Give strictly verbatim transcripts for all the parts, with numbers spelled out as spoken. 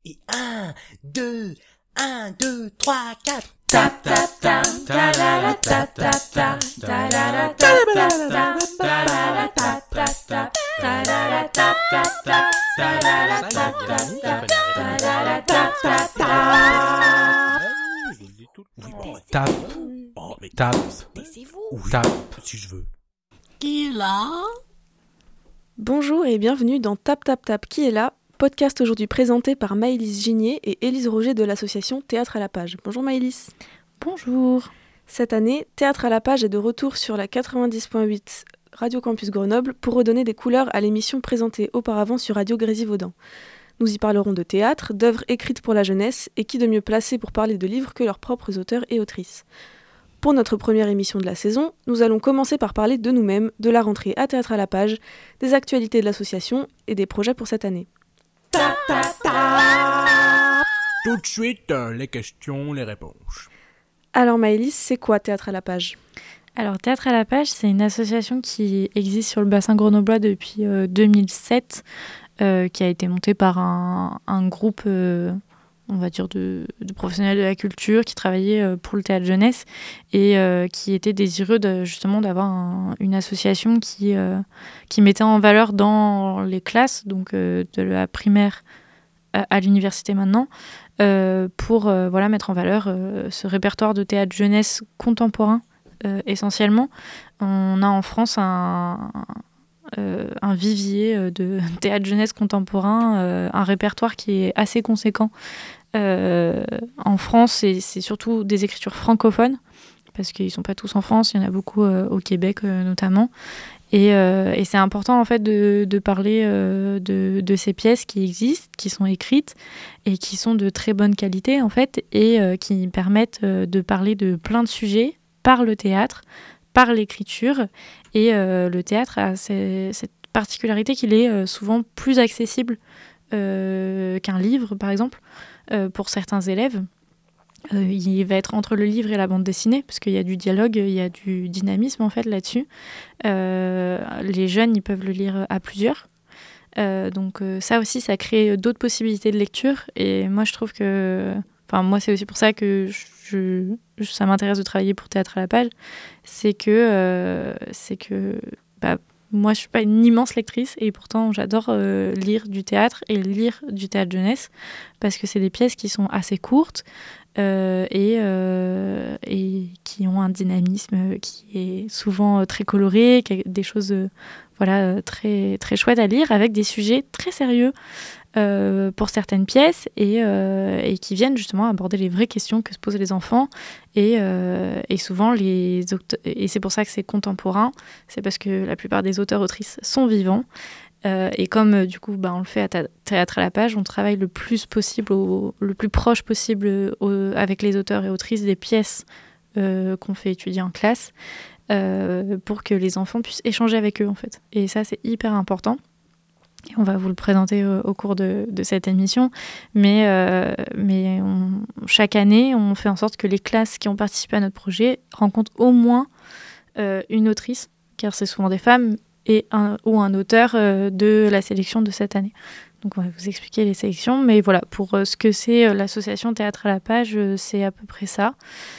Et un, deux, un, deux, trois, quatre. Tap tap tap, ta la la tap tap tap, ta la la tap tap tap, ta la la tap tap tap, ta la la tap tap tap, ta la la tap tap tap, ta la la tap tap tap. Tape, Oh mais tape, taisez-vous. tape. Si je veux. Qui est là? Bonjour et bienvenue dans Tap Tap Tap Qui est là, podcast aujourd'hui présenté par Maëlys Gigné et Élise Roger de l'association Théâtre à la Page. Bonjour Maëlys. Bonjour. Cette année, Théâtre à la Page est de retour sur la quatre-vingt-dix virgule huit Radio Campus Grenoble pour redonner des couleurs à l'émission présentée auparavant sur Radio Grésivaudan. Nous y parlerons de théâtre, d'œuvres écrites pour la jeunesse et qui de mieux placé pour parler de livres que leurs propres auteurs et autrices. Pour notre première émission de la saison, nous allons commencer par parler de nous-mêmes, de la rentrée à Théâtre à la Page, des actualités de l'association et des projets pour cette année. Tap tap tap. Tout de suite, euh, les questions, les réponses. Alors Maëlys, c'est quoi Théâtre à la Page ? Alors Théâtre à la Page, c'est une association qui existe sur le bassin grenoblois depuis euh, deux mille sept, euh, qui a été montée par un, un groupe, euh, on va dire, de, de professionnels de la culture qui travaillaient euh, pour le théâtre jeunesse et euh, qui étaient désireux de, justement d'avoir un, une association qui, euh, qui mettait en valeur dans les classes, donc euh, de la primaire à, à l'université maintenant, euh, pour euh, voilà, mettre en valeur euh, ce répertoire de théâtre jeunesse contemporain. Euh, essentiellement, on a en France un, euh, un vivier de théâtre jeunesse contemporain, euh, un répertoire qui est assez conséquent. Euh, en France, c'est, c'est surtout des écritures francophones, parce qu'ils ne sont pas tous en France, il y en a beaucoup euh, au Québec euh, notamment. Et, euh, et c'est important en fait de, de parler euh, de, de ces pièces qui existent, qui sont écrites et qui sont de très bonne qualité en fait, et euh, qui permettent euh, de parler de plein de sujets par le théâtre, par l'écriture. Et euh, le théâtre a ces, cette particularité qu'il est euh, souvent plus accessible euh, qu'un livre, par exemple, euh, pour certains élèves. Euh, il va être entre le livre et la bande dessinée, parce qu'il y a du dialogue, il y a du dynamisme, en fait, là-dessus. Euh, les jeunes, ils peuvent le lire à plusieurs. Euh, donc euh, ça aussi, ça crée d'autres possibilités de lecture. Et moi, je trouve que... Enfin, moi, c'est aussi pour ça que je, je, ça m'intéresse de travailler pour Théâtre à la Page. C'est que, euh, c'est que bah, moi, je ne suis pas une immense lectrice et pourtant, j'adore euh, lire du théâtre et lire du théâtre jeunesse parce que c'est des pièces qui sont assez courtes euh, et, euh, et qui ont un dynamisme qui est souvent très coloré, qui a des choses euh, voilà, très, très chouettes à lire avec des sujets très sérieux. Euh, pour certaines pièces et, euh, et qui viennent justement aborder les vraies questions que se posent les enfants et, euh, et souvent les auteurs, et c'est pour ça que c'est contemporain, c'est parce que la plupart des auteurs-autrices sont vivants euh, et comme euh, du coup bah, on le fait à ta- Théâtre à la Page, on travaille le plus possible, au, le plus proche possible au, avec les auteurs et autrices des pièces euh, qu'on fait étudier en classe euh, pour que les enfants puissent échanger avec eux en fait, et ça c'est hyper important. Et on va vous le présenter euh, au cours de, de cette émission. Mais, euh, mais on, chaque année, on fait en sorte que les classes qui ont participé à notre projet rencontrent au moins euh, une autrice, car c'est souvent des femmes, et un, ou un auteur euh, de la sélection de cette année. Donc on va vous expliquer les sélections. Mais voilà, pour euh, ce que c'est euh, l'association Théâtre à la Page, euh, c'est à peu près ça.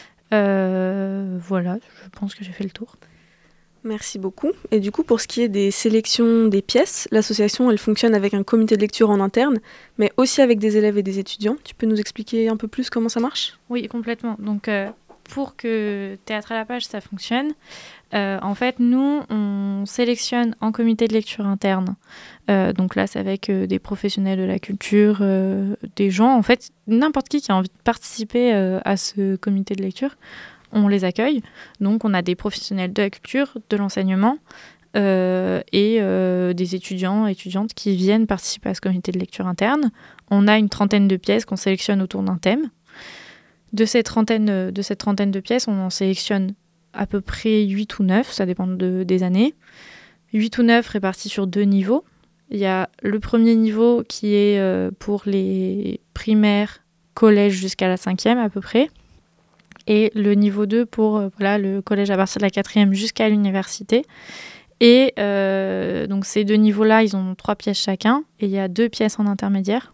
Euh, voilà, je pense que j'ai fait le tour. Merci beaucoup. Et du coup, pour ce qui est des sélections des pièces, l'association, elle fonctionne avec un comité de lecture en interne, mais aussi avec des élèves et des étudiants. Tu peux nous expliquer un peu plus comment ça marche ? Oui, complètement. Donc, euh, pour que Théâtre à la Page, ça fonctionne, euh, en fait, nous, on sélectionne en comité de lecture interne. Euh, donc là, c'est avec euh, des professionnels de la culture, euh, des gens, en fait, n'importe qui qui a envie de participer euh, à ce comité de lecture. On les accueille. Donc, on a des professionnels de la culture, de l'enseignement euh, et euh, des étudiants et étudiantes qui viennent participer à ce comité de lecture interne. On a une trentaine de pièces qu'on sélectionne autour d'un thème. De cette trentaine de, cette trentaine de pièces, on en sélectionne à peu près huit ou neuf, ça dépend de, des années. huit ou neuf répartis sur deux niveaux. Il y a le premier niveau qui est euh, pour les primaires, collège jusqu'à la cinquième à peu près. Et le niveau deux pour euh, voilà, le collège à partir de la quatrième jusqu'à l'université. Et euh, donc ces deux niveaux-là, ils ont trois pièces chacun. Et il y a deux pièces en intermédiaire.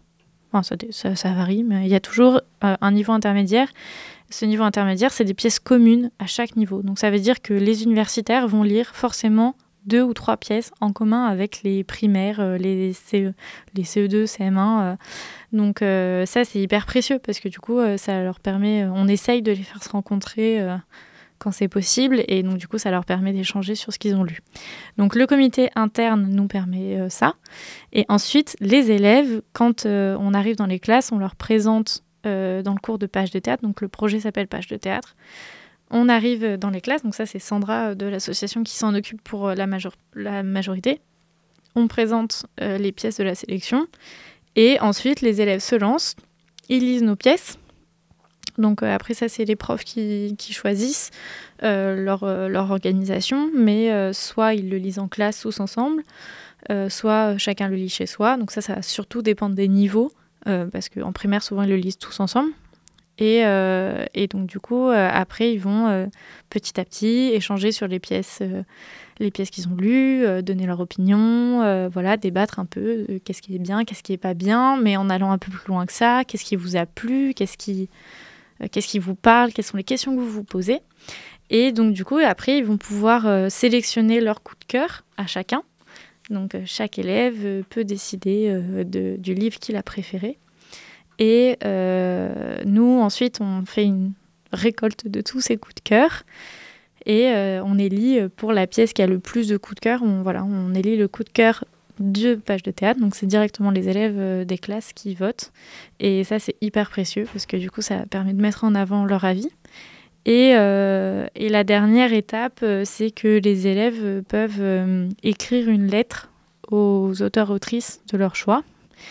Enfin, ça, ça, ça varie, mais il y a toujours euh, un niveau intermédiaire. Ce niveau intermédiaire, c'est des pièces communes à chaque niveau. Donc ça veut dire que les universitaires vont lire forcément deux ou trois pièces en commun avec les primaires, euh, les, C E, les C E deux, C M un. Euh. Donc euh, ça, c'est hyper précieux parce que du coup, euh, ça leur permet... Euh, on essaye de les faire se rencontrer euh, quand c'est possible et donc du coup, ça leur permet d'échanger sur ce qu'ils ont lu. Donc le comité interne nous permet euh, ça. Et ensuite, les élèves, quand euh, on arrive dans les classes, on leur présente euh, dans le cours de Page de théâtre, donc le projet s'appelle Page de théâtre. On arrive dans les classes, donc ça c'est Sandra de l'association qui s'en occupe pour la, major- la majorité. On présente euh, les pièces de la sélection et ensuite les élèves se lancent, ils lisent nos pièces. Donc euh, après ça c'est les profs qui, qui choisissent euh, leur, euh, leur organisation, mais euh, soit ils le lisent en classe tous ensemble, euh, soit chacun le lit chez soi. Donc ça ça va surtout dépendre des niveaux, euh, parce qu'en primaire souvent ils le lisent tous ensemble. Et, euh, et donc du coup, euh, après, ils vont euh, petit à petit échanger sur les pièces, euh, les pièces qu'ils ont lues, euh, donner leur opinion, euh, voilà, débattre un peu euh, qu'est-ce qui est bien, qu'est-ce qui est pas bien, mais en allant un peu plus loin que ça, qu'est-ce qui vous a plu, qu'est-ce qui, euh, qu'est-ce qui vous parle, quelles sont les questions que vous vous posez. Et donc du coup, après, ils vont pouvoir euh, sélectionner leur coup de cœur à chacun. Donc euh, chaque élève euh, peut décider euh, de, du livre qu'il a préféré. Et euh, nous, ensuite, on fait une récolte de tous ces coups de cœur et euh, on élit pour la pièce qui a le plus de coups de cœur. On, voilà, on élit le coup de cœur de Page de théâtre. Donc, c'est directement les élèves euh, des classes qui votent. Et ça, c'est hyper précieux parce que du coup, ça permet de mettre en avant leur avis. Et, euh, et la dernière étape, euh, c'est que les élèves peuvent euh, écrire une lettre aux auteurs-autrices de leur choix.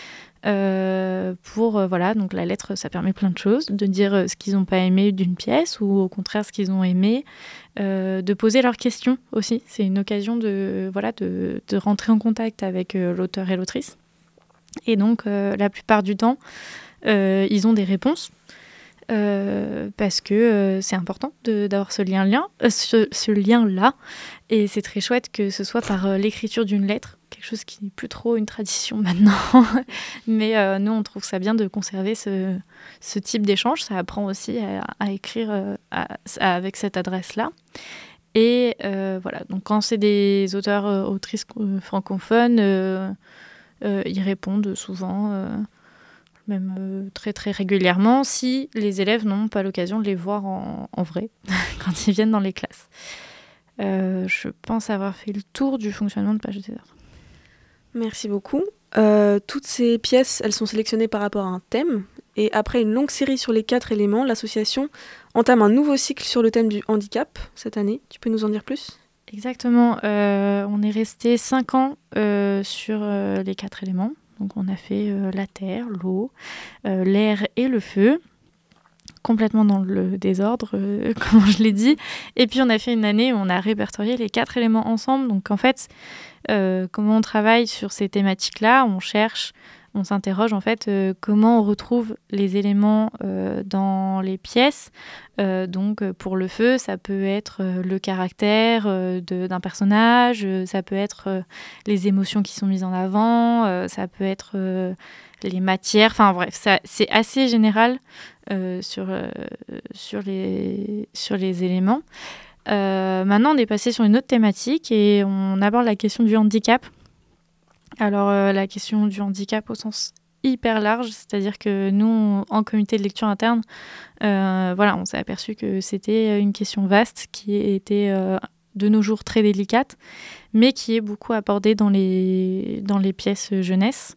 Euh, pour euh, voilà, donc la lettre ça permet plein de choses, de dire euh, ce qu'ils n'ont pas aimé d'une pièce ou au contraire ce qu'ils ont aimé, euh, de poser leurs questions aussi. C'est une occasion de voilà de, de rentrer en contact avec euh, l'auteur et l'autrice. Et donc euh, la plupart du temps euh, ils ont des réponses euh, parce que euh, c'est important de, d'avoir ce lien lien euh, ce, ce lien là et c'est très chouette que ce soit par euh, l'écriture d'une lettre. Quelque chose qui n'est plus trop une tradition maintenant. Mais euh, nous, on trouve ça bien de conserver ce, ce type d'échange. Ça apprend aussi à, à écrire euh, à, à, avec cette adresse-là. Et euh, voilà, donc quand c'est des auteurs, euh, autrices euh, francophones, euh, euh, ils répondent souvent, euh, même euh, très très régulièrement, si les élèves n'ont pas l'occasion de les voir en, en vrai quand ils viennent dans les classes. Euh, je pense avoir fait le tour du fonctionnement de Page de théâtre. Merci beaucoup. Euh, toutes ces pièces, elles sont sélectionnées par rapport à un thème. Et après une longue série sur les quatre éléments, l'association entame un nouveau cycle sur le thème du handicap cette année. Tu peux nous en dire plus ? Exactement. Euh, on est resté cinq ans euh, sur euh, les quatre éléments. Donc on a fait euh, la terre, l'eau, euh, l'air et le feu. Complètement dans le désordre, euh, comme je l'ai dit. Et puis on a fait une année où on a répertorié les quatre éléments ensemble. Donc en fait, euh, comment on travaille sur ces thématiques-là, on cherche, on s'interroge en fait euh, comment on retrouve les éléments euh, dans les pièces. Euh, donc pour le feu, ça peut être euh, le caractère euh, de, d'un personnage, euh, ça peut être euh, les émotions qui sont mises en avant, euh, ça peut être euh, les matières, enfin bref, ça, c'est assez général euh, sur, euh, sur, les, sur les éléments. Euh, maintenant, on est passé sur une autre thématique et on aborde la question du handicap. Alors, euh, la question du handicap au sens hyper large, c'est-à-dire que nous, on, en comité de lecture interne, euh, voilà, on s'est aperçu que c'était une question vaste qui était euh, de nos jours très délicate, mais qui est beaucoup abordée dans les, dans les pièces jeunesse.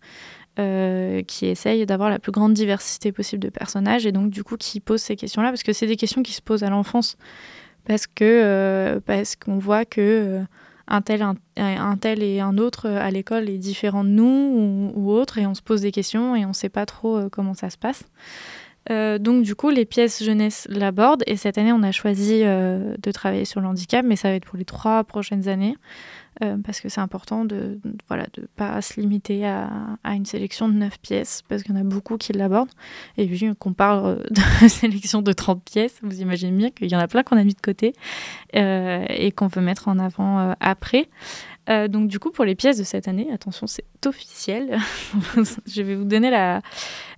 Euh, qui essaye d'avoir la plus grande diversité possible de personnages et donc du coup qui pose ces questions-là parce que c'est des questions qui se posent à l'enfance parce que euh, parce qu'on voit que euh, un tel un, un tel et un autre à l'école est différent de nous ou, ou autre et on se pose des questions et on sait pas trop euh, comment ça se passe. Euh, donc du coup les pièces jeunesse l'abordent et cette année on a choisi euh, de travailler sur le handicap mais ça va être pour les trois prochaines années. Euh, parce que c'est important de ne voilà, de pas se limiter à, à une sélection de neuf pièces, parce qu'il y en a beaucoup qui l'abordent. Et vu qu'on parle de sélection de trente pièces, vous imaginez bien qu'il y en a plein qu'on a mis de côté euh, et qu'on veut mettre en avant euh, après. Euh, donc du coup, pour les pièces de cette année, attention, c'est officiel. Je vais vous donner la,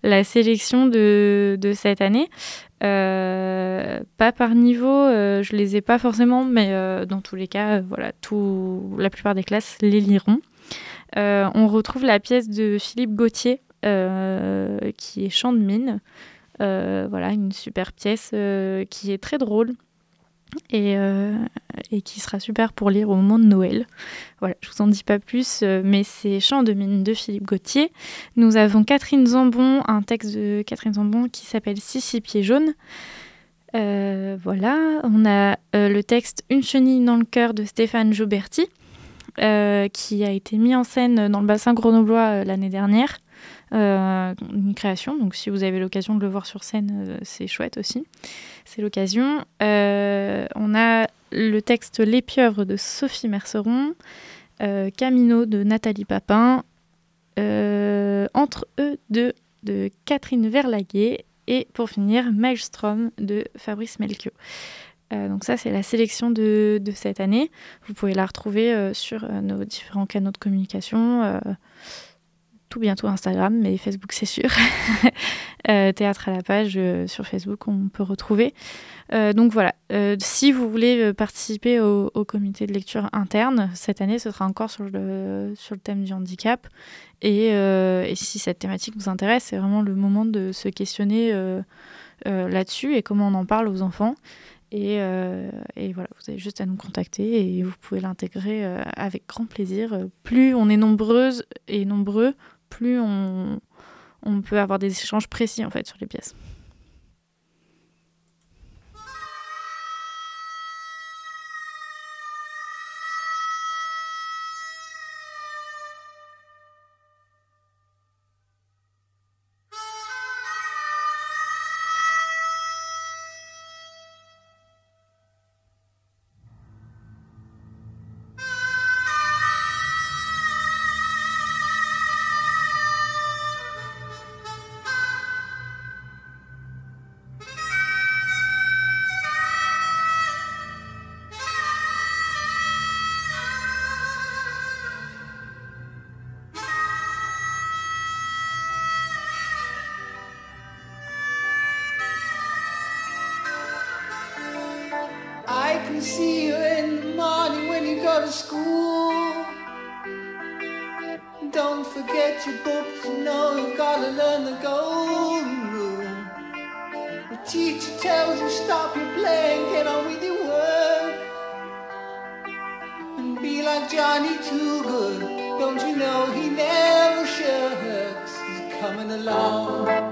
la sélection de, de cette année. Euh, pas par niveau, euh, je les ai pas forcément, mais euh, dans tous les cas, euh, voilà, tout, la plupart des classes les liront. Euh, on retrouve la pièce de Philippe Gauthier, euh, qui est Chant de mine. Euh, voilà, une super pièce euh, qui est très drôle et, euh, et qui sera super pour lire au moment de Noël. Voilà, je vous en dis pas plus, euh, mais c'est Chant de mine de Philippe Gauthier. Nous avons Catherine Zambon, un texte de Catherine Zambon qui s'appelle Six pieds jaunes. Euh, voilà, on a euh, le texte Une chenille dans le cœur de Stéphane Joberti, euh, qui a été mis en scène dans le bassin grenoblois euh, l'année dernière. Euh, une création, donc si vous avez l'occasion de le voir sur scène, euh, c'est chouette aussi. C'est l'occasion. Euh, on a le texte Les pieuvres de Sophie Merceron, euh, Camino de Nathalie Papin, euh, Entre eux deux de Catherine Verlaguet, et pour finir, Maelstrom de Fabrice Melchior. Euh, donc ça, c'est la sélection de, de cette année. Vous pouvez la retrouver euh, sur euh, nos différents canaux de communication, euh, tout bientôt Instagram, mais Facebook, c'est sûr. euh, Théâtre à la page euh, sur Facebook, on peut retrouver. Euh, donc voilà, euh, si vous voulez euh, participer au, au comité de lecture interne, cette année, ce sera encore sur le, sur le thème du handicap. Et, euh, et si cette thématique vous intéresse, c'est vraiment le moment de se questionner euh, euh, là-dessus et comment on en parle aux enfants. Et, euh, et voilà, vous avez juste à nous contacter et vous pouvez l'intégrer euh, avec grand plaisir. Plus on est nombreuses et nombreux, plus on, on peut avoir des échanges précis en fait sur les pièces. I can see you in the morning when you go to school. Don't forget your books, you know you've got to learn the golden rule. The teacher tells you stop your playing, get on with your work. And be like Johnny Too Good, don't you know he never shirks, he's coming along.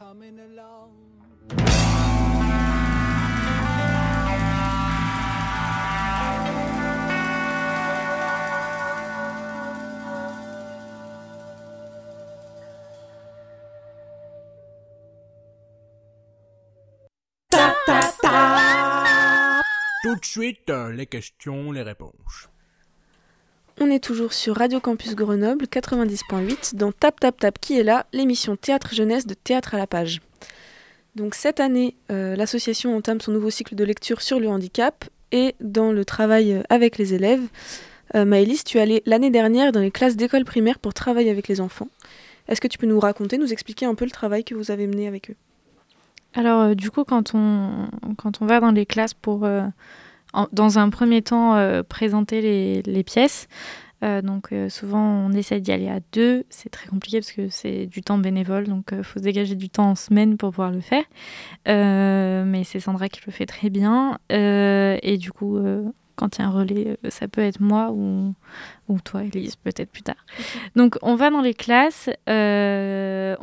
coming along. Ta ta ta. Tout de suite, euh, les questions, les réponses. On est toujours sur Radio Campus Grenoble quatre-vingt-dix point huit dans Tap Tap Tap qui est là, l'émission Théâtre Jeunesse de Théâtre à la Page. Donc cette année, euh, l'association entame son nouveau cycle de lecture sur le handicap et dans le travail avec les élèves. Euh, Maëlys, tu es allée l'année dernière dans les classes d'école primaire pour travailler avec les enfants. Est-ce que tu peux nous raconter, nous expliquer un peu le travail que vous avez mené avec eux ? Alors euh, du coup, quand on, quand on va dans les classes pour... Euh dans un premier temps, euh, présenter les, les pièces. Euh, donc euh, souvent, on essaie d'y aller à deux. C'est très compliqué parce que c'est du temps bénévole. Donc il euh, faut se dégager du temps en semaine pour pouvoir le faire. Euh, mais c'est Sandra qui le fait très bien. Euh, et du coup, euh, quand il y a un relais, ça peut être moi ou, ou toi, Élise, peut-être plus tard. Okay. Donc on va dans les classes. Euh,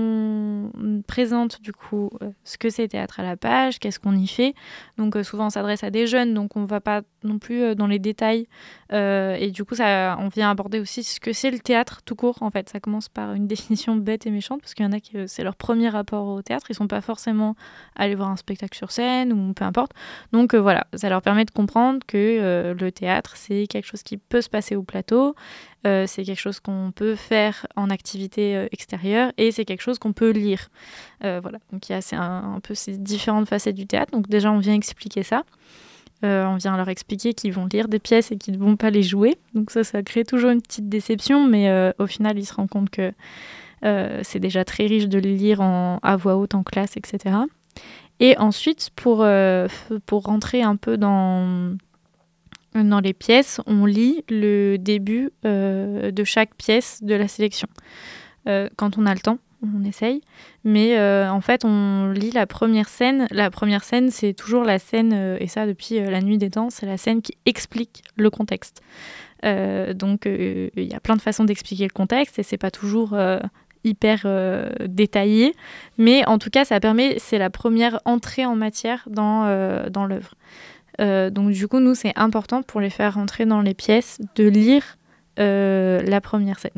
on présente du coup euh, ce que c'est Théâtre à la Page, qu'est-ce qu'on y fait. Donc euh, souvent on s'adresse à des jeunes, donc on ne va pas non plus euh, dans les détails. Euh, et du coup ça, on vient aborder aussi ce que c'est le théâtre tout court. En fait, ça commence par une définition bête et méchante parce qu'il y en a qui euh, c'est leur premier rapport au théâtre. Ils ne sont pas forcément allés voir un spectacle sur scène ou peu importe. Donc euh, voilà, ça leur permet de comprendre que euh, le théâtre c'est quelque chose qui peut se passer au plateau. Euh, c'est quelque chose qu'on peut faire en activité euh, extérieure et c'est quelque chose qu'on peut lire. Euh, voilà. Donc il y a c'est un, un peu ces différentes facettes du théâtre. Donc déjà on vient expliquer ça. Euh, on vient leur expliquer qu'ils vont lire des pièces et qu'ils ne vont pas les jouer. Donc ça, ça crée toujours une petite déception, mais euh, au final ils se rendent compte que euh, c'est déjà très riche de les lire en, à voix haute en classe, et cetera. Et ensuite pour, euh, pour rentrer un peu dans... Dans les pièces, on lit le début euh, de chaque pièce de la sélection. Euh, quand on a le temps, on essaye. Mais euh, en fait, on lit la première scène. La première scène, c'est toujours la scène, euh, et ça depuis euh, la nuit des temps, c'est la scène qui explique le contexte. Euh, donc, il euh, y a plein de façons d'expliquer le contexte et c'est pas toujours euh, hyper euh, détaillé. Mais en tout cas, ça permet, c'est la première entrée en matière dans, euh, dans l'œuvre. Euh, donc du coup, nous, c'est important pour les faire rentrer dans les pièces de lire euh, la première scène.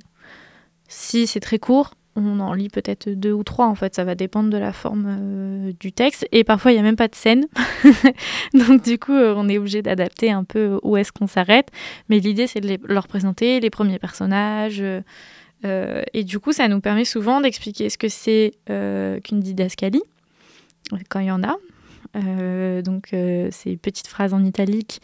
Si c'est très court, on en lit peut-être deux ou trois, en fait. Ça va dépendre de la forme euh, du texte. Et parfois, il n'y a même pas de scène. Donc du coup, euh, on est obligé d'adapter un peu où est-ce qu'on s'arrête. Mais l'idée, c'est de les, leur présenter les premiers personnages. Euh, euh, et du coup, ça nous permet souvent d'expliquer ce que c'est euh, qu'une didascalie, quand il y en a. Euh, donc euh, ces petites phrases en italique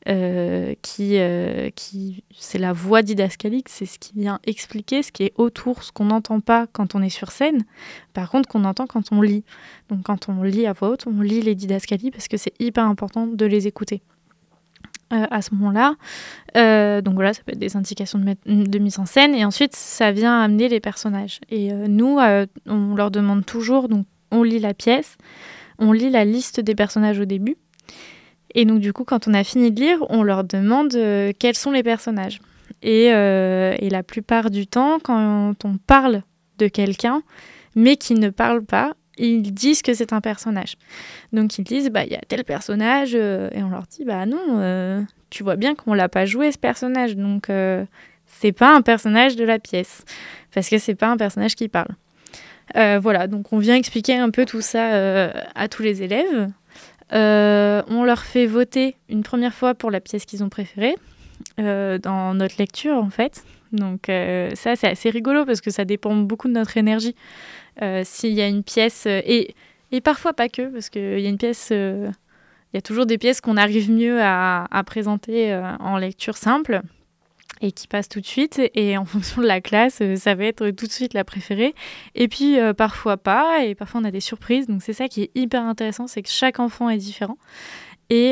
euh, qui, euh, qui c'est la voix didascalique, c'est ce qui vient expliquer ce qui est autour, ce qu'on n'entend pas quand on est sur scène, par contre qu'on entend quand on lit. Donc quand on lit à voix haute, on lit les didascalies parce que c'est hyper important de les écouter euh, à ce moment-là. Euh, donc voilà, ça peut être des indications de, met- de mise en scène et ensuite ça vient amener les personnages. Et euh, nous, euh, on leur demande toujours, donc on lit la pièce, on lit la liste des personnages au début. Et donc, du coup, quand on a fini de lire, on leur demande euh, quels sont les personnages. Et, euh, et la plupart du temps, quand on parle de quelqu'un, mais qui ne parle pas, ils disent que c'est un personnage. Donc, ils disent, bah, il y a tel personnage, euh, et on leur dit, bah non, euh, tu vois bien qu'on l'a pas joué, ce personnage. Donc, euh, c'est pas un personnage de la pièce, parce que c'est pas un personnage qui parle. Euh, voilà, donc on vient expliquer un peu tout ça euh, à tous les élèves. Euh, on leur fait voter une première fois pour la pièce qu'ils ont préférée euh, dans notre lecture, en fait. Donc euh, ça, c'est assez rigolo parce que ça dépend beaucoup de notre énergie. Euh, s'il y a une pièce, euh, et, et parfois pas que, parce qu'il y a une pièce... Euh, il y a toujours des pièces qu'on arrive mieux à, à présenter euh, en lecture simple et qui passe tout de suite, et en fonction de la classe, ça va être tout de suite la préférée. Et puis, euh, parfois pas, et parfois on a des surprises. Donc c'est ça qui est hyper intéressant, c'est que chaque enfant est différent. Et,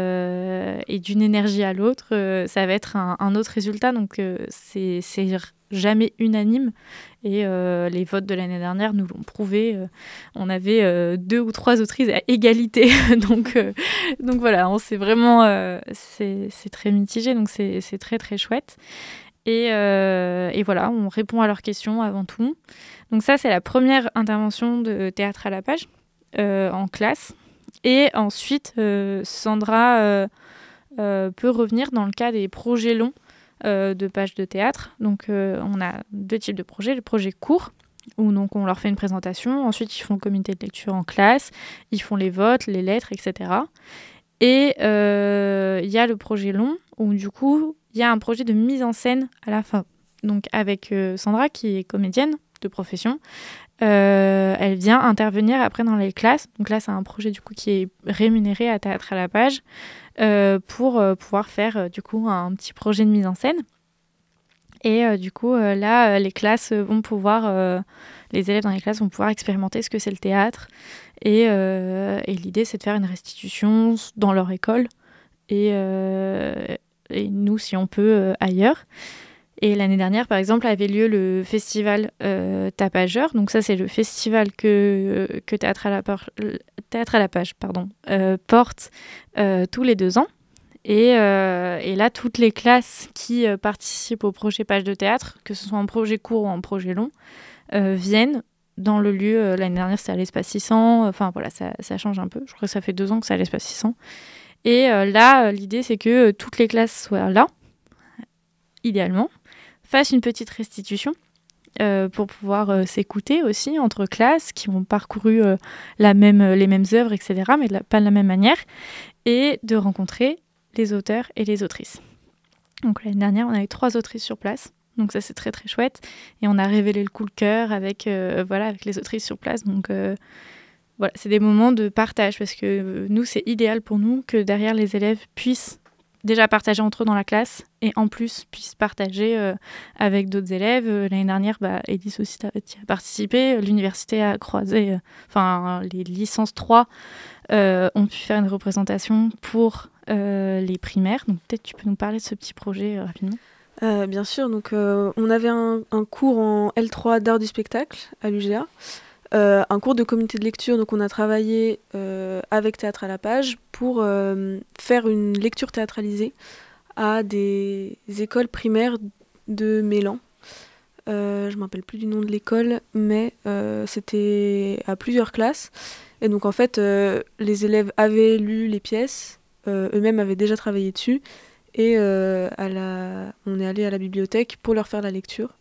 euh, et d'une énergie à l'autre, euh, ça va être un, un autre résultat. Donc euh, c'est, c'est jamais unanime. Et euh, les votes de l'année dernière nous l'ont prouvé. Euh, on avait euh, deux ou trois autrices à égalité. donc, euh, donc voilà, on, c'est vraiment... Euh, c'est, c'est très mitigé, donc c'est, c'est très très chouette. Et, euh, et voilà, on répond à leurs questions avant tout. Donc ça, c'est la première intervention de Théâtre à la page euh, en classe. Et ensuite, euh, Sandra euh, euh, peut revenir dans le cas des projets longs euh, de pages de théâtre. Donc euh, on a deux types de projets. Le projet court, où donc on leur fait une présentation. Ensuite, ils font le comité de lecture en classe. Ils font les votes, les lettres, et cetera. Et il euh, y a le projet long, où du coup, il y a un projet de mise en scène à la fin. Donc avec euh, Sandra, qui est comédienne de profession, euh, elle vient intervenir après dans les classes. Donc là, c'est un projet du coup qui est rémunéré à Théâtre à la page euh, pour euh, pouvoir faire euh, du coup un petit projet de mise en scène. Et euh, du coup, euh, là, euh, les classes vont pouvoir, euh, les élèves dans les classes vont pouvoir expérimenter ce que c'est le théâtre. Et, euh, et l'idée, c'est de faire une restitution dans leur école et, euh, et nous, si on peut, euh, ailleurs. Et l'année dernière, par exemple, avait lieu le festival euh, Tapageur. Donc ça, c'est le festival que, que Théâtre à la, par... Théâtre à la page pardon, euh, porte euh, tous les deux ans. Et, euh, et là, toutes les classes qui euh, participent au projet Page de théâtre, que ce soit en projet court ou en projet long, euh, viennent dans le lieu. Euh, l'année dernière, c'était à l'Espace six cents. Enfin, voilà, ça, ça change un peu. Je crois que ça fait deux ans que c'est à l'Espace six cents. Et euh, là, euh, l'idée, c'est que euh, toutes les classes soient là, idéalement, fassent une petite restitution euh, pour pouvoir euh, s'écouter aussi entre classes qui ont parcouru euh, la même, les mêmes œuvres, et cetera, mais de la, pas de la même manière, et de rencontrer les auteurs et les autrices. Donc l'année dernière, on avait trois autrices sur place, donc ça c'est très très chouette, et on a révélé le coup de cœur avec, euh, voilà, avec les autrices sur place, donc euh, voilà, c'est des moments de partage, parce que euh, nous, c'est idéal pour nous que derrière les élèves puissent déjà partager entre eux dans la classe, et en plus puissent partager euh, avec d'autres élèves. Euh, l'année dernière, bah, Élise aussi a, a participé, l'université a croisé, enfin euh, les licences trois euh, ont pu faire une représentation pour euh, les primaires. Donc peut-être tu peux nous parler de ce petit projet euh, rapidement. Euh, bien sûr, donc euh, on avait un, un cours en L trois d'art du spectacle à l'U G A, euh, un cours de comité de lecture, donc on a travaillé euh, avec Théâtre à la page pour euh, faire une lecture théâtralisée à des écoles primaires de Mélan. Euh, je ne me rappelle plus du nom de l'école, mais euh, c'était à plusieurs classes. Et donc en fait, euh, les élèves avaient lu les pièces, euh, eux-mêmes avaient déjà travaillé dessus, et euh, à la... on est allé à la bibliothèque pour leur faire la lecture.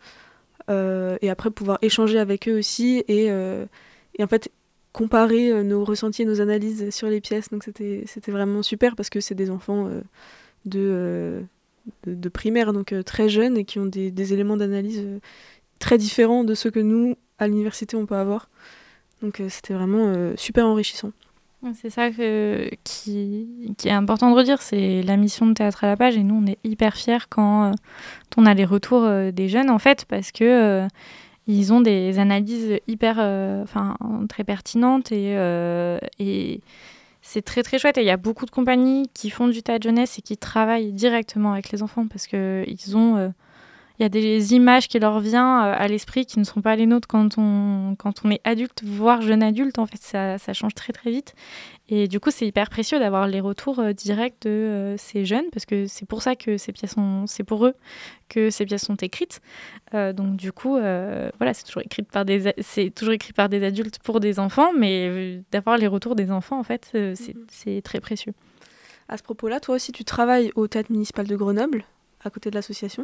Euh, et après pouvoir échanger avec eux aussi, et, euh, et en fait comparer euh, nos ressentis et nos analyses sur les pièces. Donc c'était, c'était vraiment super, parce que c'est des enfants euh, de... Euh, De, de primaire, donc euh, très jeunes, et qui ont des, des éléments d'analyse euh, très différents de ceux que nous, à l'université, on peut avoir. Donc euh, c'était vraiment euh, super enrichissant. C'est ça que, qui, qui est important de redire, c'est la mission de Théâtre à la page, et nous, on est hyper fiers quand euh, on a les retours euh, des jeunes, en fait, parce que euh, ils ont des analyses hyper, euh, enfin, très pertinentes, et... Euh, et c'est très très chouette, et il y a beaucoup de compagnies qui font du théâtre jeunesse et qui travaillent directement avec les enfants, parce que ils ont, euh, il y a des images qui leur viennent euh, à l'esprit qui ne sont pas les nôtres quand on, quand on est adulte, voire jeune adulte. En fait, ça, ça change très très vite. Et du coup, c'est hyper précieux d'avoir les retours euh, directs de euh, ces jeunes, parce que c'est pour ça que ces pièces sont, c'est pour eux que ces pièces sont écrites. Euh, donc du coup, euh, voilà, c'est toujours écrit par des, c'est toujours écrit par des adultes pour des enfants, mais euh, d'avoir les retours des enfants, en fait, euh, c'est, mm-hmm. c'est très précieux. À ce propos-là, toi aussi, tu travailles au Théâtre municipal de Grenoble, à côté de l'association.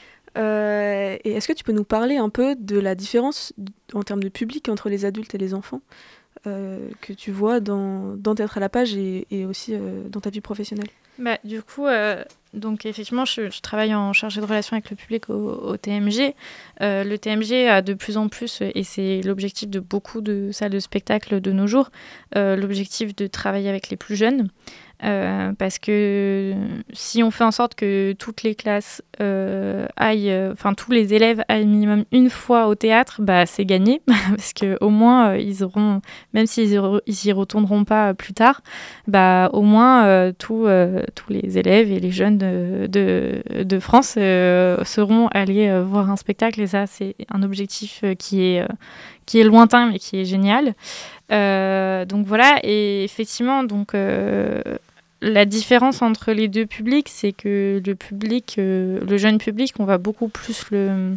Euh, et est-ce que tu peux nous parler un peu de la différence en termes de public entre les adultes et les enfants euh, que tu vois dans, dans Théâtre à la page, et, et aussi euh, dans ta vie professionnelle? Bah, du coup, euh, donc effectivement, je, je travaille en chargée de relations avec le public au, au T M G. Euh, le T M G a de plus en plus, et c'est l'objectif de beaucoup de salles de spectacle de nos jours, euh, l'objectif de travailler avec les plus jeunes. Euh, parce que si on fait en sorte que toutes les classes euh, aillent, enfin euh, tous les élèves aillent minimum une fois au théâtre, bah c'est gagné, parce que au moins euh, ils auront, même s'ils y, re- ils y retourneront pas plus tard, bah au moins euh, tous euh, tous les élèves et les jeunes de de, de France euh, seront allés euh, voir un spectacle, et ça c'est un objectif euh, qui est euh, qui est lointain mais qui est génial. Euh, donc voilà, et effectivement donc euh, la différence entre les deux publics, c'est que le public, euh, le jeune public, on va beaucoup plus le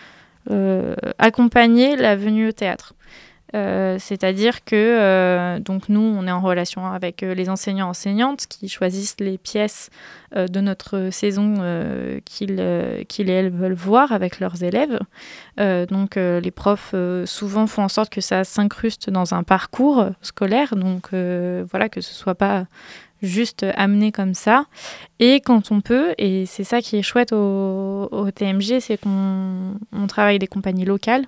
euh, accompagner la venue au théâtre. Euh, c'est-à-dire que euh, donc nous, on est en relation avec euh, les enseignants-enseignantes qui choisissent les pièces euh, de notre saison euh, qu'ils, euh, qu'ils et elles veulent voir avec leurs élèves. Euh, donc euh, les profs euh, souvent font en sorte que ça s'incruste dans un parcours scolaire, donc euh, voilà, que ce soit pas juste amené comme ça. Et quand on peut, et c'est ça qui est chouette au, au T M G, c'est qu'on on travaille avec des compagnies locales.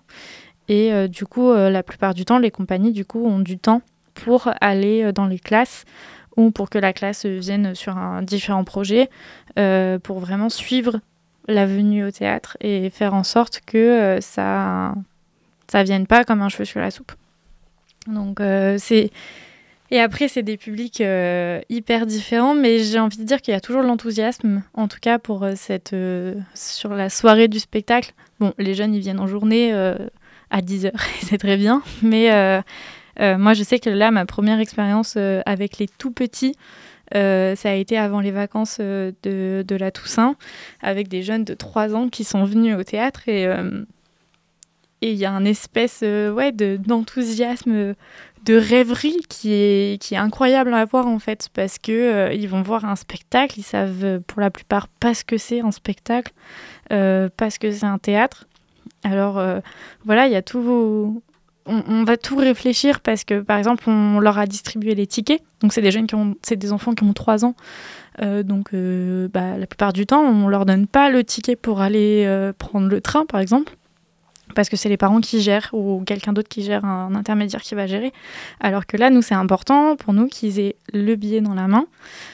Et euh, du coup, euh, la plupart du temps, les compagnies du coup, ont du temps pour aller euh, dans les classes ou pour que la classe vienne sur un différent projet, euh, pour vraiment suivre la venue au théâtre et faire en sorte que euh, ça ça vienne pas comme un cheveu sur la soupe. Donc, euh, c'est... Et après, c'est des publics euh, hyper différents, mais j'ai envie de dire qu'il y a toujours de l'enthousiasme, en tout cas pour euh, cette, euh, sur la soirée du spectacle. Bon, les jeunes, ils viennent en journée... Euh, à dix heures, c'est très bien. Mais euh, euh, moi, je sais que là, ma première expérience euh, avec les tout petits, euh, ça a été avant les vacances euh, de, de la Toussaint, avec des jeunes de trois ans qui sont venus au théâtre. Et euh, et il y a un espèce euh, ouais, de, d'enthousiasme, de rêverie qui est, qui est incroyable à voir, en fait, parce qu'ils euh, vont voir un spectacle, ils savent pour la plupart pas ce que c'est un spectacle, euh, pas ce que c'est un théâtre. Alors, euh, voilà, il y a tout... On, on va tout réfléchir parce que, par exemple, on leur a distribué les tickets. Donc, c'est des jeunes qui ont... C'est des enfants qui ont trois ans. Euh, donc, euh, bah, la plupart du temps, on leur donne pas le ticket pour aller euh, prendre le train, par exemple. Parce que c'est les parents qui gèrent ou quelqu'un d'autre qui gère, un intermédiaire qui va gérer. Alors que là, nous, c'est important pour nous qu'ils aient le billet dans la main,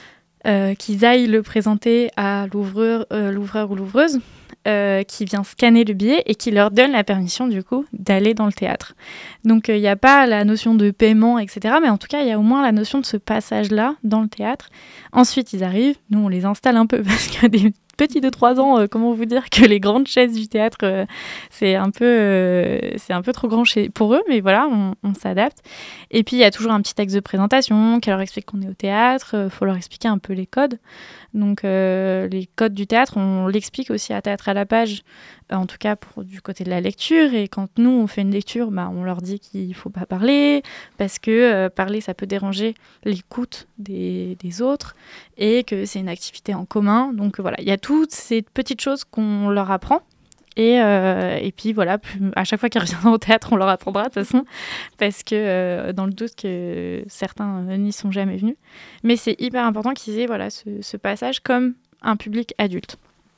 euh, qu'ils aillent le présenter à l'ouvreur, euh, l'ouvreur ou l'ouvreuse, Euh, qui vient scanner le billet et qui leur donne la permission, du coup, d'aller dans le théâtre. Donc, il euh, n'y a pas la notion de paiement, et cetera. Mais en tout cas, il y a au moins la notion de ce passage-là dans le théâtre. Ensuite, ils arrivent. Nous, on les installe un peu parce que des petits de trois ans, euh, comment vous dire que les grandes chaises du théâtre, euh, c'est, un peu, euh, c'est un peu trop grand chez, pour eux. Mais voilà, on, on s'adapte. Et puis, il y a toujours un petit texte de présentation qui leur explique qu'on est au théâtre. Il euh, faut leur expliquer un peu les codes. Donc, euh, les codes du théâtre, on l'explique aussi à Théâtre à la page, euh, en tout cas pour, du côté de la lecture. Et quand nous, on fait une lecture, bah, on leur dit qu'il ne faut pas parler, parce que euh, parler, ça peut déranger l'écoute des, des autres, et que c'est une activité en commun. Donc, voilà, il y a toutes ces petites choses qu'on leur apprend. Et, euh, et puis voilà, à chaque fois qu'ils reviendront au théâtre, on leur apprendra de toute façon, parce que euh, dans le doute que certains euh, n'y sont jamais venus. Mais c'est hyper important qu'ils aient voilà, ce, ce passage comme un public adulte.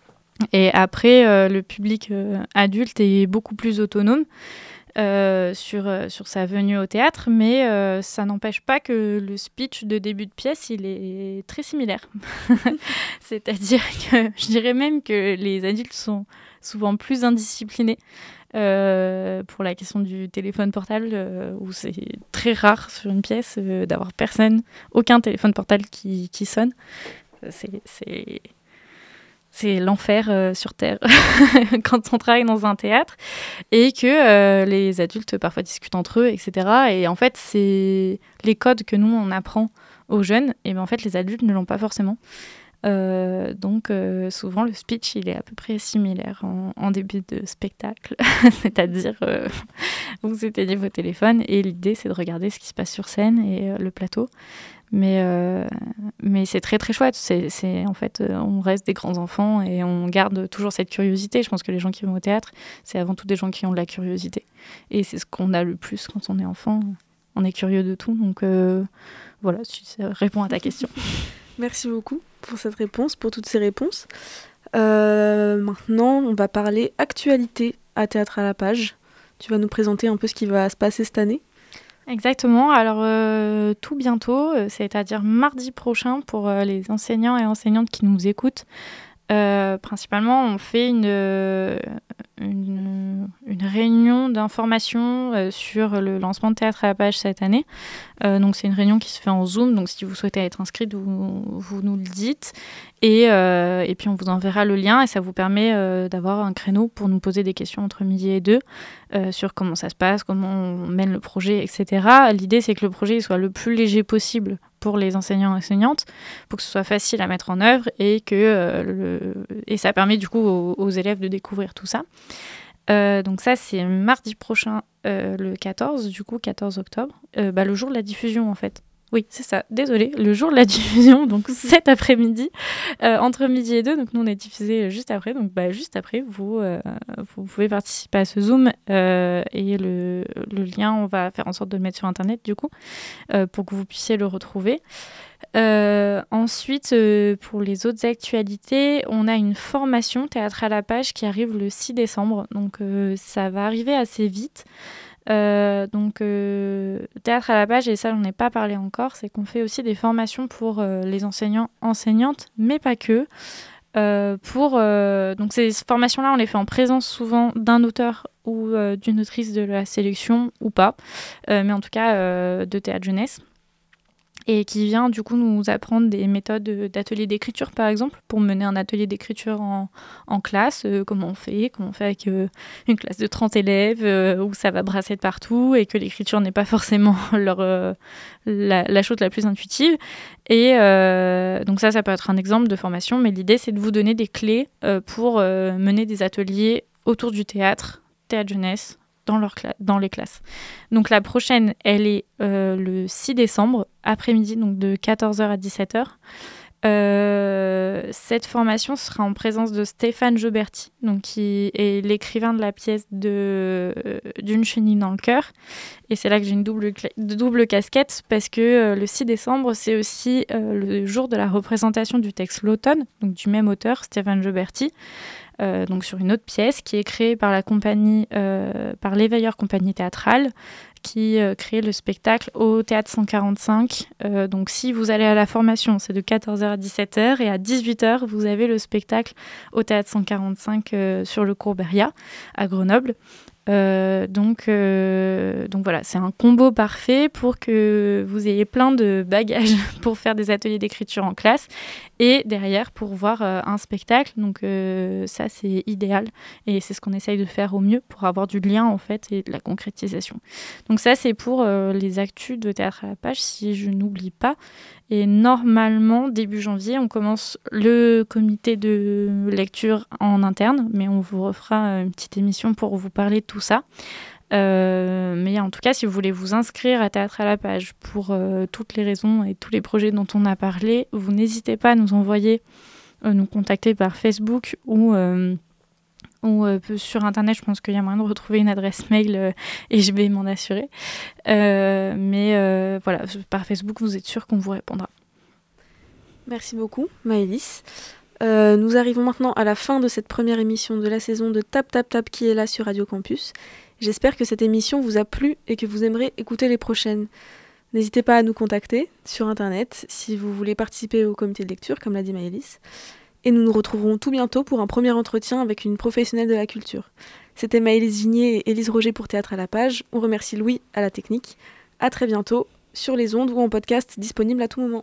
Et après, euh, le public euh, adulte est beaucoup plus autonome euh, sur, euh, sur sa venue au théâtre, mais euh, ça n'empêche pas que le speech de début de pièce, il est très similaire. C'est-à-dire que je dirais même que les adultes sont souvent plus indisciplinés euh, pour la question du téléphone portable, euh, où c'est très rare sur une pièce euh, d'avoir personne, aucun téléphone portable qui, qui sonne. C'est, c'est, c'est l'enfer euh, sur Terre quand on travaille dans un théâtre, et que euh, les adultes parfois discutent entre eux, et cetera. Et en fait, c'est les codes que nous, on apprend aux jeunes, et bien en fait, les adultes ne l'ont pas forcément. Euh, donc euh, souvent le speech il est à peu près similaire en, en début de spectacle, c'est-à-dire euh, vous éteignez vos téléphones et l'idée c'est de regarder ce qui se passe sur scène et euh, le plateau, mais, euh, mais c'est très très chouette, c'est, c'est, en fait euh, on reste des grands enfants et on garde toujours cette curiosité. Je pense que les gens qui vont au théâtre, c'est avant tout des gens qui ont de la curiosité, et c'est ce qu'on a le plus quand on est enfant, on est curieux de tout. Donc euh, voilà, si ça répond à ta question. Merci beaucoup pour cette réponse, pour toutes ces réponses. Euh, maintenant, on va parler actualité à Théâtre à la page. Tu vas nous présenter un peu ce qui va se passer cette année. Exactement. Alors, euh, tout bientôt, c'est-à-dire mardi prochain, pour euh, les enseignants et enseignantes qui nous écoutent, euh, principalement, on fait une, une, une réunion d'information euh, sur le lancement de Théâtre à la page cette année. Euh, donc, c'est une réunion qui se fait en Zoom. Donc, si vous souhaitez être inscrite, vous, vous nous le dites. Et, euh, et puis, on vous enverra le lien et ça vous permet euh, d'avoir un créneau pour nous poser des questions entre midi et deux euh, sur comment ça se passe, comment on mène le projet, et cetera. L'idée, c'est que le projet il soit le plus léger possible pour les enseignants et enseignantes, pour que ce soit facile à mettre en œuvre et que euh, le... et ça permet du coup aux, aux élèves de découvrir tout ça. Euh, donc ça, c'est mardi prochain, euh, le quatorze, du coup, quatorze octobre, euh, bah, le jour de la diffusion, en fait. Oui, c'est ça, désolée, le jour de la diffusion, donc cet après-midi, euh, entre midi et deux, donc nous, on est diffusé juste après, donc bah, juste après, vous, euh, vous pouvez participer à ce Zoom, euh, et le, le lien, on va faire en sorte de le mettre sur Internet, du coup, euh, pour que vous puissiez le retrouver. Euh, ensuite, euh, pour les autres actualités, on a une formation Théâtre à la page qui arrive le six décembre. Donc, euh, ça va arriver assez vite. Euh, donc, euh, Théâtre à la page, et ça, j'en ai pas parlé encore, c'est qu'on fait aussi des formations pour euh, les enseignants, enseignantes, mais pas que. Euh, pour, euh, donc, ces formations-là, on les fait en présence souvent d'un auteur ou euh, d'une autrice de la sélection ou pas, euh, mais en tout cas euh, de théâtre jeunesse. Et qui vient du coup nous apprendre des méthodes d'atelier d'écriture par exemple, pour mener un atelier d'écriture en, en classe, euh, comment on fait, comment on fait avec euh, une classe de trente élèves, euh, où ça va brasser de partout et que l'écriture n'est pas forcément leur, euh, la, la chose la plus intuitive. Et euh, donc ça, ça peut être un exemple de formation, mais l'idée c'est de vous donner des clés euh, pour euh, mener des ateliers autour du théâtre, théâtre jeunesse, Dans, leur cla- dans les classes. Donc la prochaine, elle est euh, le six décembre, après-midi, donc de quatorze heures à dix-sept heures. Euh, cette formation sera en présence de Stéphane Joberti, donc qui est l'écrivain de la pièce de, euh, d'Une chenille dans le cœur. Et c'est là que j'ai une double, cla- double casquette, parce que euh, le six décembre, c'est aussi euh, le jour de la représentation du texte L'Automne, donc du même auteur, Stéphane Joberti. Euh, donc sur une autre pièce qui est créée par la compagnie, euh, par l'Éveilleur Compagnie Théâtrale, qui euh, crée le spectacle au Théâtre cent quarante-cinq. Euh, donc si vous allez à la formation, c'est de quatorze heures à dix-sept heures, et à dix-huit heures, vous avez le spectacle au Théâtre cent quarante-cinq euh, sur le cours Beria, à Grenoble. Euh, donc, euh, donc voilà, c'est un combo parfait pour que vous ayez plein de bagages pour faire des ateliers d'écriture en classe et derrière pour voir euh, un spectacle. Donc euh, ça, c'est idéal et c'est ce qu'on essaye de faire au mieux pour avoir du lien en fait et de la concrétisation. Donc ça, c'est pour euh, les actus de Théâtre à la page, si je n'oublie pas. Et normalement, début janvier, on commence le comité de lecture en interne, mais on vous refera une petite émission pour vous parler de tout ça. Euh, mais en tout cas, si vous voulez vous inscrire à Théâtre à la page pour euh, toutes les raisons et tous les projets dont on a parlé, vous n'hésitez pas à nous envoyer, euh, nous contacter par Facebook ou... Euh, ou euh, sur Internet, je pense qu'il y a moyen de retrouver une adresse mail euh, et je vais m'en assurer. Euh, mais euh, voilà, par Facebook, vous êtes sûr qu'on vous répondra. Merci beaucoup, Maëlys. Euh, nous arrivons maintenant à la fin de cette première émission de la saison de Tap Tap Tap qui est là sur Radio Campus. J'espère que cette émission vous a plu et que vous aimerez écouter les prochaines. N'hésitez pas à nous contacter sur Internet si vous voulez participer au comité de lecture, comme l'a dit Maëlys. Et nous nous retrouverons tout bientôt pour un premier entretien avec une professionnelle de la culture. C'était Maëlys Gigné et Élise Roger pour Théâtre à la page. On remercie Louis à la technique. À très bientôt sur les ondes ou en podcast disponible à tout moment.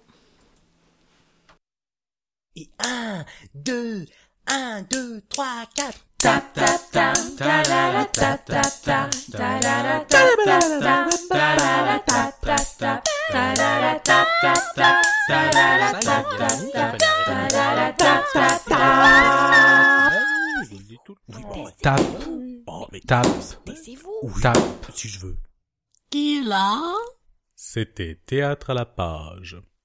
Et un, deux, un, deux, trois, quatre. Tap tap tap, ta la la tap tap tap, ta la la tap tap tap, ta la la tap tap tap, ta la la tap tap tap, ta la la tap tap tap, ta la la tap tap tap. Tape. Oh, mais tape. Taisez-vous. Tape, si je veux. Qui est là? C'était Théâtre à la page.